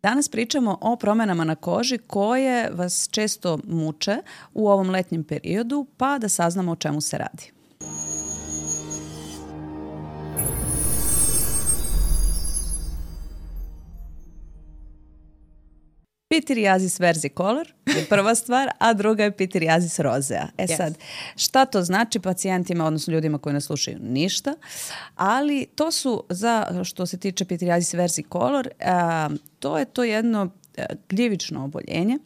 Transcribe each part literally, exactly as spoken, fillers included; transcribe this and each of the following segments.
Danas pričamo o promenama na koži koje vas često muče u ovom letnjem periodu, pa da saznamo o čemu se radi. Pityriasis versicolor je prva stvar, a druga je pityriasis rosea. E Yes. sad, šta to znači pacijentima, odnosno ljudima koji nas slušaju? Ništa, ali to su, za što se tiče pityriasis versicolor, a, to je to jedno a, gljivično oboljenje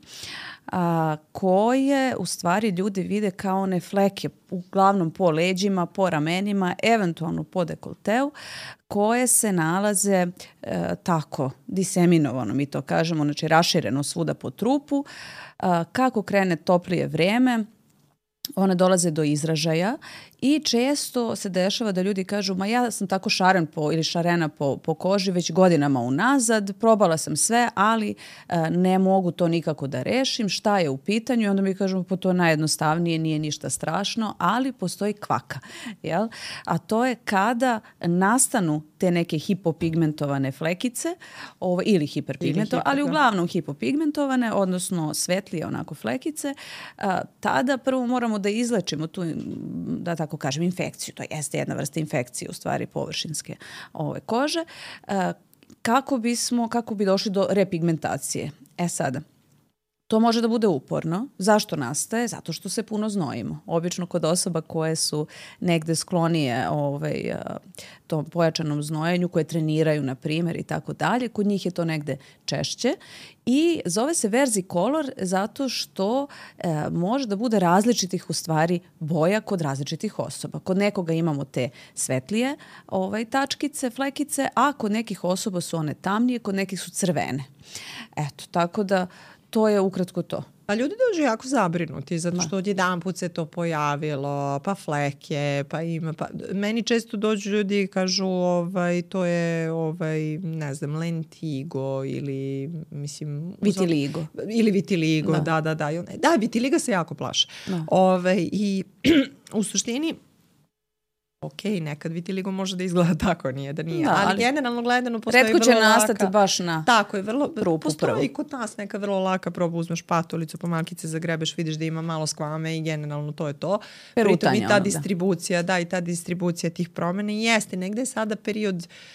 a, koje u stvari ljudi vide kao one fleke, uglavnom po leđima, po ramenima, eventualno po dekolteu, koje se nalaze e, tako diseminovano, mi to kažemo, znači rašireno svuda po trupu. A, kako krene toplije vreme, one dolaze do izražaja i često se dešava da ljudi kažu ma ja sam tako šaren po, ili šarena po, po koži već godinama unazad, probala sam sve, ali e, ne mogu to nikako da rešim, šta je u pitanju? I onda mi kažemo pa to je najjednostavnije, nije ništa strašno, ali postoji kvaka. Jel? A to je kada nastanu te neke hipopigmentovane flekice ovo, ili hiperpigmentovane, ali uglavnom hipopigmentovane, odnosno svetlije onako flekice, a, tada prvo moramo da izlečimo tu, da tako kažem, infekciju. To jeste jedna vrsta infekcije u stvari površinske ove kože. A, kako bismo, kako bi došli do repigmentacije? E sada, to može da bude uporno. Zašto nastaje? Zato što se puno znojimo. Obično kod osoba koje su negde sklonije ovaj, tom pojačanom znojenju, koje treniraju, na primjer, i tako dalje, kod njih je to negde češće. I zove se versicolor zato što e, može da bude različitih u stvari boja kod različitih osoba. Kod nekoga imamo te svetlije ovaj, tačkice, flekice, a kod nekih osoba su one tamnije, kod nekih su crvene. Eto, tako da to je ukratko to. A ljudi dođu jako zabrinuti zato što odjedan put se to pojavilo, pa fleke, pa ima, pa meni često dođu ljudi i kažu ovaj to je ovaj ne znam lentigo ili mislim vitiligo ili vitiligo, da da da. Da, da vitiliga se jako plaše. Ovaj i u suštini ok, nekad vitiligo može da izgleda tako, nije da nije. Da, ali, ali generalno gledano postoji vrlo laka. Retko će nastati baš na tako je, vrlo, rupu postoji prvu. I kod nas neka vrlo laka proba, uzmeš patolicu, po malkice zagrebeš, vidiš da ima malo skvame i generalno to je to. Pritom i ta ono, distribucija, da. da, i ta distribucija tih promjena i jeste. Negde je sada period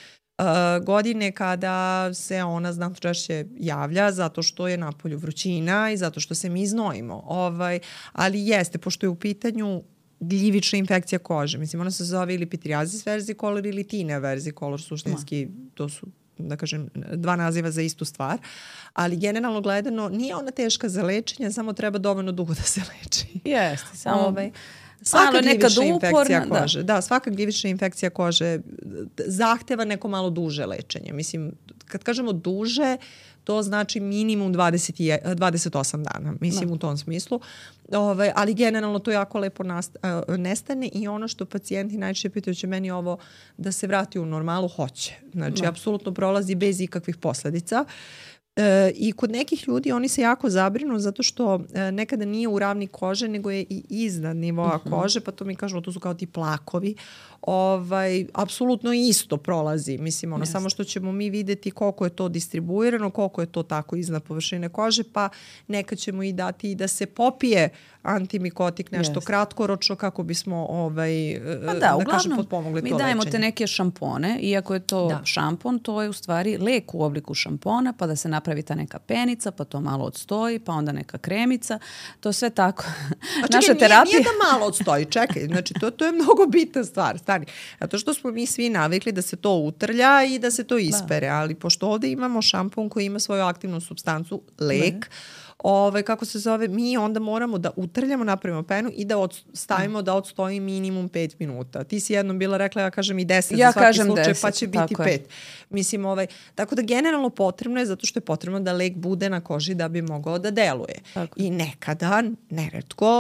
uh, godine kada se ona znatno češće javlja zato što je napolju vrućina i zato što se mi znojimo. Ovaj, ali jeste, pošto je u pitanju gljivična infekcija kože. Mislim, ona se zove ili pityriasis versicolor ili tinea versicolor, suštinski to su, da kažem, dva naziva za istu stvar. Ali generalno gledano nije ona teška za lečenje, samo treba dovoljno dugo da se leči. Jeste, samo ovaj, svaka gljivična infekcija uporna, kože. Da. da, svaka gljivična infekcija kože zahteva neko malo duže lečenje. Mislim, kad kažemo duže, to znači minimum dvadeset, dvadeset osam dana, mislim no. u tom smislu. Ove, ali generalno to jako lepo nast, uh, nestane i ono što pacijenti najčešće pitaju će meni ovo da se vrati u normalu, hoće. Znači, no. apsolutno prolazi bez ikakvih posledica. E, I kod nekih ljudi oni se jako zabrinu zato što e, nekada nije u ravni kože nego je i iznad nivoa uh-huh. kože, pa to mi kažu to su kao ti plakovi. Ovaj, apsolutno isto prolazi. Mislim, ono, yes. samo što ćemo mi videti koliko je to distribuirano, koliko je to tako iznad površine kože, pa nekad ćemo i dati i da se popije antimikotik nešto yes. kratkoročno kako bismo ovaj, pa da, da uglavnom, kažem, potpomogli to lečenje. Mi dajemo lečenje. te neke šampone, iako je to da. šampon, to je u stvari lek u obliku šampona, pa da se napravi ta neka penica, pa to malo odstoji, pa onda neka kremica, to sve tako. A čekaj, Naša terapija... nije, nije da malo odstoji, čekaj, znači to, to je mnogo bitna stvar, stani. Zato što smo mi svi navikli da se to utrlja i da se to ispere, da. ali pošto ovde imamo šampon koji ima svoju aktivnu supstancu, lek, da. Ove, kako se zove, mi onda moramo da utrljamo, napravimo penu i da od, stavimo da odstoji minimum pet minuta. Ti si jednom bila rekla, ja kažem i deset ja za svaki slučaj, deset, pa će biti pet. Je. Mislim, ovaj, tako da generalno potrebno je zato što je potrebno da lek bude na koži da bi mogao da deluje. Tako. I nekada, neretko,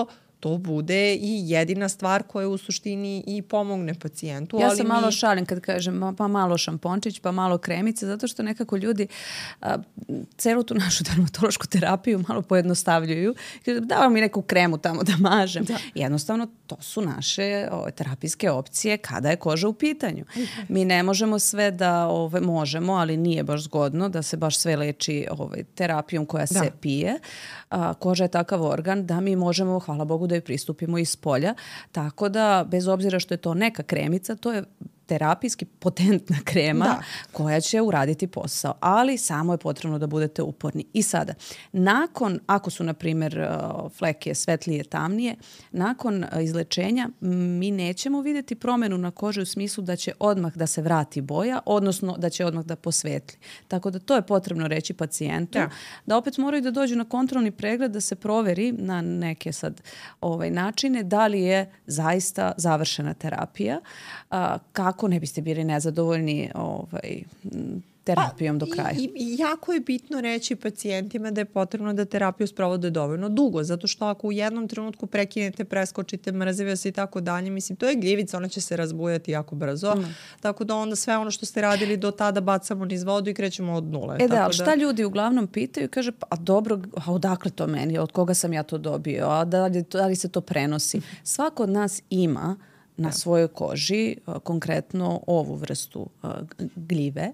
to bude i jedina stvar koja u suštini i pomogne pacijentu. Ja ali sam mi... malo šalim kad kažem pa malo šampončić, pa malo kremice, zato što nekako ljudi a, celu tu našu dermatološku terapiju malo pojednostavljuju. Dava mi neku kremu tamo da mažem. Da. Jednostavno, to su naše o, terapijske opcije kada je koža u pitanju. Mi ne možemo sve da ove, možemo, ali nije baš zgodno da se baš sve leči ove, terapijom koja da. se pije. A, koža je takav organ da mi možemo, hvala Bogu, da joj pristupimo iz polja. Tako da, bez obzira što je to neka kremica, to je terapijski potentna krema da. koja će uraditi posao. Ali samo je potrebno da budete uporni. I sada, nakon, ako su, na primjer, fleke svetlije, tamnije, nakon izlečenja mi nećemo vidjeti promjenu na koži u smislu da će odmah da se vrati boja, odnosno da će odmah da posvetli. Tako da to je potrebno reći pacijentu. Da, da opet moraju da dođu na kontrolni pregled da se proveri na neke sad ovaj, načine da li je zaista završena terapija, a, kako Ako ne biste bili nezadovoljni ovaj, terapijom do kraja. I, i jako je bitno reći pacijentima da je potrebno da terapiju sprovode dovoljno dugo, zato što ako u jednom trenutku prekinete, preskočite, mrzive se i tako dalje, mislim, to je gljivica, ona će se razbujati jako brzo, mm. tako da onda sve ono što ste radili do tada bacamo niz vodu i krećemo od nule. E da, tako ali šta da... ljudi uglavnom pitaju, kaže, a dobro, a odakle to meni, od koga sam ja to dobio, a da li, da li se to prenosi? Svako od nas ima na svojoj koži, konkretno ovu vrstu gljive,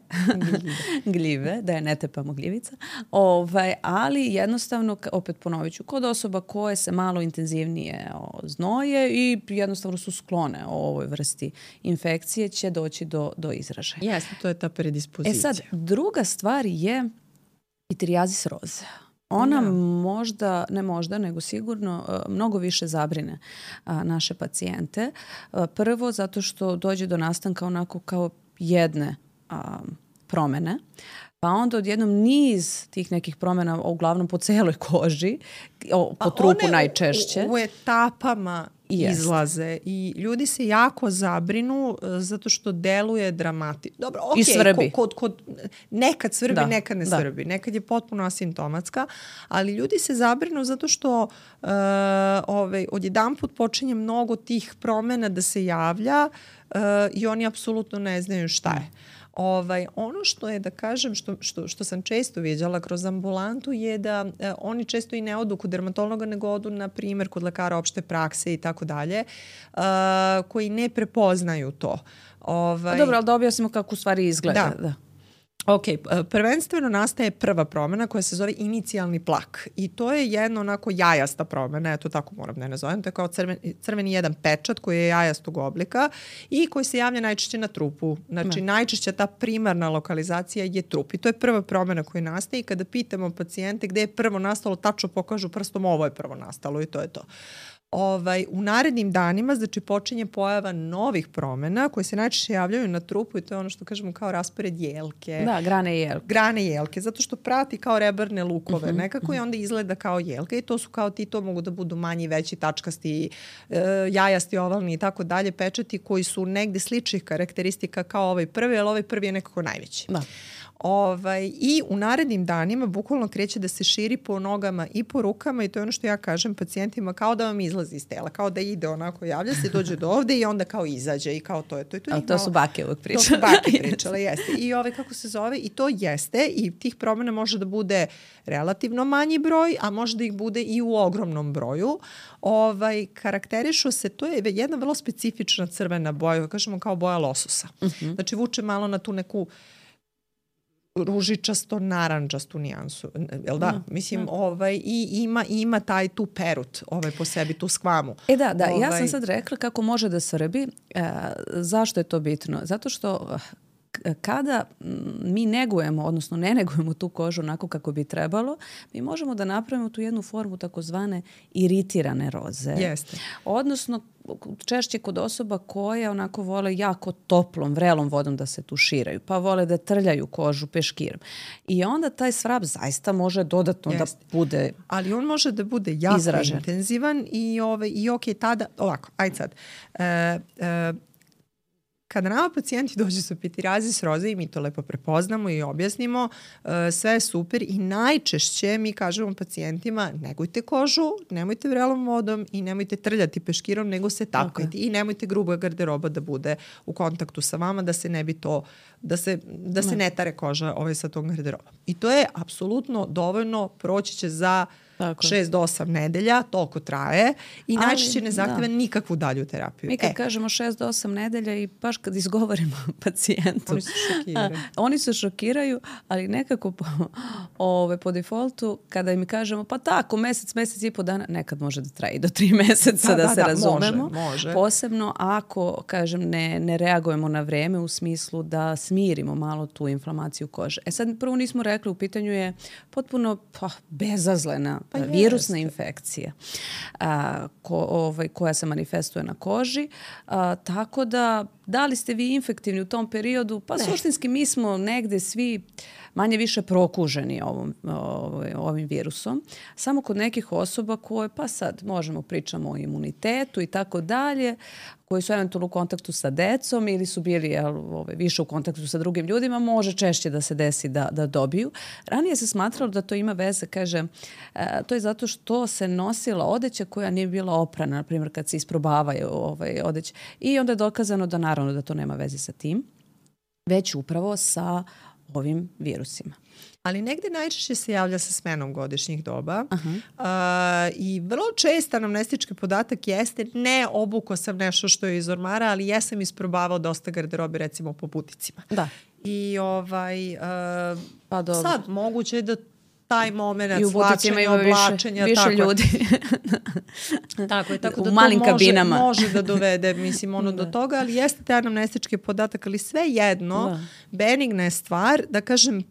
gljive, da je ne tepamo gljivica, ovaj, ali jednostavno, opet ponovit ću, kod osoba koje se malo intenzivnije znoje i jednostavno su sklone o ovoj vrsti infekcije, će doći do, do izražaja. Jeste, to je ta predispozicija. E sad, druga stvar je pityriasis roze. Ona da. možda, ne možda, nego sigurno mnogo više zabrine a, naše pacijente. A, prvo zato što dođe do nastanka onako kao jedne a, promene, pa onda odjednom niz tih nekih promjena, uglavnom po celoj koži, o, po trupu najčešće. U, u etapama Yes. izlaze i ljudi se jako zabrinu zato što deluje dramatično. Dobro, okej, I svrbi. Kod, kod, nekad svrbi, da. nekad ne da. svrbi. Nekad je potpuno asimptomatska, ali ljudi se zabrinu zato što uh, ovaj, odjedanput počinje mnogo tih promjena da se javlja uh, i oni apsolutno ne znaju šta je. Ovaj, ono što je, da kažem, što, što, što sam često viđala kroz ambulantu je da eh, oni često i ne odu kod dermatologa, nego odu, na primjer, kod lekara opšte prakse i tako dalje, koji ne prepoznaju to. Ovaj, Dobro, ali da objasnimo kako u stvari izgleda. Da. da. Ok, prvenstveno nastaje prva promjena koja se zove inicijalni plak i to je jedna onako jajasta promjena, eto tako moram da ne nazovem, to je kao crveni, crveni jedan pečat koji je jajastog oblika i koji se javlja najčešće na trupu. Znači, ne. najčešće ta primarna lokalizacija je trup i to je prva promjena koja nastaje i kada pitamo pacijente gde je prvo nastalo, tačno pokažu prstom ovo je prvo nastalo i to je to. Ovaj, u narednim danima, znači, počinje pojava novih promjena koje se najčešće javljaju na trupu i to je ono što kažemo kao raspored jelke. Da, grane jelke. Grane jelke, zato što prati kao rebarne lukove uh-huh, nekako uh-huh. i onda izgleda kao jelke i to su kao ti, to mogu da budu manji, veći, tačkasti, e, jajasti, ovalni i tako dalje, pečati koji su negde sličnih karakteristika kao ovaj prvi, ali ovaj prvi je nekako najveći. Da. Ovaj, i u narednim danima bukvalno kreće da se širi po nogama i po rukama i to je ono što ja kažem pacijentima, kao da vam izlazi iz tela, kao da ide onako, javlja se, dođe do ovde i onda kao izađe i kao to je to. I to, A to malo, su bake uvijek pričale. To su bake pričale, jeste. I ovaj, kako se zove, i to jeste i tih promjena može da bude relativno manji broj, a može da ih bude i u ogromnom broju. Ovaj, karakterišu se, to je jedna vrlo specifična crvena boja, kažemo kao boja lososa. Uh-huh. Znači vuče malo na tu neku ružičasto narandžastu nijansu, jel da? No, Mislim, no. ovaj, i ima, ima taj tu perut ovaj, po sebi, tu skvamu. E da, da, ovaj... ja sam sad rekla kako može da svrbi. E, zašto je to bitno? Zato što kada mi negujemo, odnosno ne negujemo tu kožu onako kako bi trebalo, mi možemo da napravimo tu jednu formu takozvane iritirane roze. Jeste. Odnosno, češće kod osoba koje onako vole jako toplom, vrelom vodom da se tuširaju, pa vole da trljaju kožu peškirom. I onda taj svrab zaista može dodatno Jeste. da bude Ali on može da bude jako izražen. intenzivan i, ove, i ok, tada, ovako, ajde sad, e, e, kada nama pacijenti dođu sa pitiriazis roze i mi to lepo prepoznamo i objasnimo, uh, sve je super i najčešće mi kažemo pacijentima negujte kožu, nemojte vrelom vodom i nemojte trljati peškirom, nego se tapkajte okay. i nemojte gruba garderoba da bude u kontaktu sa vama, da se ne bi to, da se, da se ne, ne tare koža ovaj sa tom garderobom. I to je apsolutno dovoljno, proći će za tako. šest do osam nedelja, toliko traje i ali, najčešće ne zahtjeva da. nikakvu dalju terapiju. Mi kad e. kažemo šest do osam nedelja i baš kad izgovorimo pacijentu, oni se šokiraju. A, oni se šokiraju, ali nekako po, ove, po defaultu kada im kažemo pa tako, mesec, mesec i po dana, nekad može da traje i do tri meseca da, da, da se da, razumemo. Može, može. Posebno ako, kažem, ne, ne reagujemo na vreme u smislu da smirimo malo tu inflamaciju kože. E sad prvo nismo rekli, u pitanju je potpuno pa, bezazlena pa virusna jeste. infekcija a, ko, ovaj, koja se manifestuje na koži. A, tako da, da li ste vi infektivni u tom periodu? Pa ne. Suštinski mi smo negde svi manje više prokuženi ovom, ovaj, ovim virusom. Samo kod nekih osoba koje, pa sad možemo pričamo o imunitetu i tako dalje, koji su eventualno u kontaktu sa decom ili su bili jel, ove, više u kontaktu sa drugim ljudima, može češće da se desi da, da dobiju. Ranije se smatralo da to ima veze, kaže, e, to je zato što se nosila odeća koja nije bila oprana, na primjer kad se isprobavaju ovaj, odeće. I onda je dokazano da naravno da to nema veze sa tim, već upravo sa ovim virusima. Ali negde najčešće se javlja sa smenom godišnjih doba. Aha. Uh, i vrlo čest anamnestički podatak jeste ne obuko sam nešto što je iz ormara, ali jesam isprobavao dosta garderobe recimo po buticima. Da. I ovaj, uh, pa sad moguće je da taj moment slačenja, oblačenja, više, više tako ljudi. tako je, tako u da malim to može, kabinama. može da dovede, mislim, ono do toga, ali jeste taj anamnestički podatak, ali sve jedno, da. benigna je stvar, da kažem,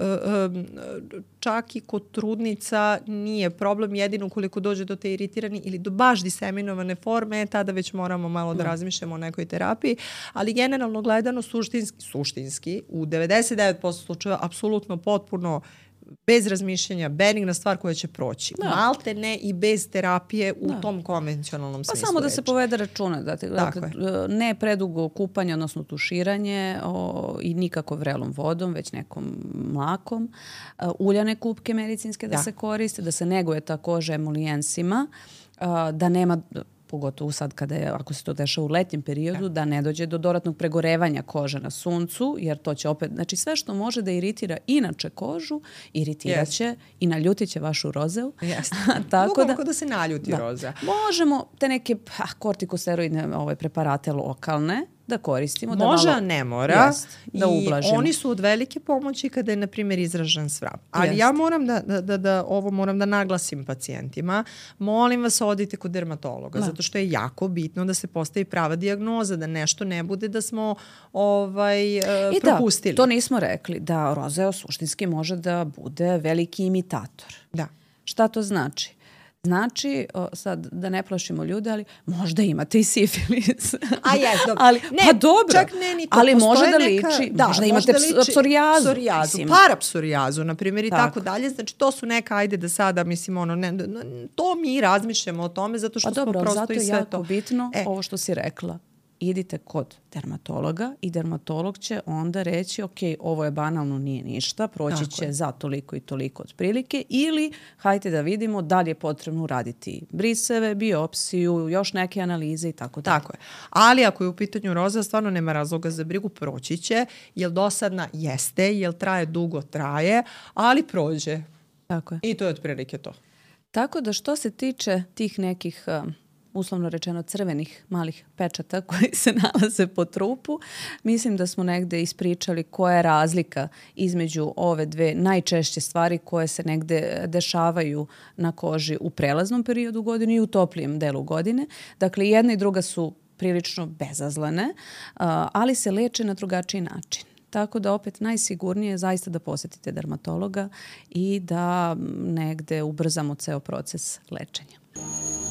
čak i kod trudnica nije problem, jedino ukoliko dođe do te iritirani ili do baš diseminovane forme, tada već moramo malo da, da razmišljamo o nekoj terapiji, ali generalno gledano suštinski, suštinski u devedeset devet posto slučajeva apsolutno potpuno bez razmišljanja, benigna stvar koja će proći. Da. Malte ne i bez terapije u da. tom konvencionalnom pa smislu. Pa samo da reči. se povede računa. Dakle, dakle, ne predugo kupanje, odnosno tuširanje o, i nikako vrelom vodom, već nekom mlakom. Uh, uljane kupke medicinske da, da se koriste, da se neguje ta koža emolijenssima, uh, da nema pogotovo sad kada je, ako se to dešava u letnjem periodu, da ne dođe do dodatnog pregorevanja kože na suncu, jer to će opet, znači sve što može da iritira inače kožu, iritirat će yes. i naljutit će vašu rozeu. Yes. Tako da, da se naljuti da. roza. Možemo te neke ah, kortikosteroidne ove preparate lokalne da koristimo. Može, da malo, ne mora. Jest, da ublažimo. I oni su od velike pomoći kada je, na primjer, izražen svrab. Ali jest. ja moram da, da, da, da ovo moram da naglasim pacijentima. Molim vas, odite kod dermatologa, da. zato što je jako bitno da se postavi prava dijagnoza, da nešto ne bude da smo ovaj, uh, I propustili. Da, to nismo rekli, da rozeo suštinski može da bude veliki imitator. Da. Šta to znači? Znači, o, sad da ne plašimo ljude, ali možda imate i sifilis. A je, dobro. ali, ne, pa dobro, čak ne ni to. Ali može da neka, liči, da, možda imate da liči, psorijazu. Psorijazu, parapsorijazu, na primjer, i tako. tako dalje. Znači, to su neka, ajde da sada, mislim, ono, ne, to mi razmišljamo o tome, zato što pa smo dobro, prosto zato i sve to. Pa dobro, zato je jako bitno e. ovo što si rekla. Idite kod dermatologa i dermatolog će onda reći ok, ovo je banalno, nije ništa, proći tako će je. za toliko i toliko otprilike ili hajte da vidimo da li je potrebno uraditi briseve, biopsiju, još neke analize i tako dalje. Tako je. Ali ako je u pitanju roza, stvarno nema razloga za brigu, proći će, jel dosadna jeste, jel traje dugo, traje, ali prođe. Tako je. I to je otprilike to. Tako da što se tiče tih nekih uslovno rečeno crvenih malih pečata koji se nalaze po trupu, mislim da smo negde ispričali koja je razlika između ove dve najčešće stvari koje se negde dešavaju na koži u prelaznom periodu godine i u toplijem delu godine. Dakle, jedna i druga su prilično bezazlene, ali se leče na drugačiji način. Tako da opet najsigurnije je zaista da posetite dermatologa i da negde ubrzamo ceo proces lečenja.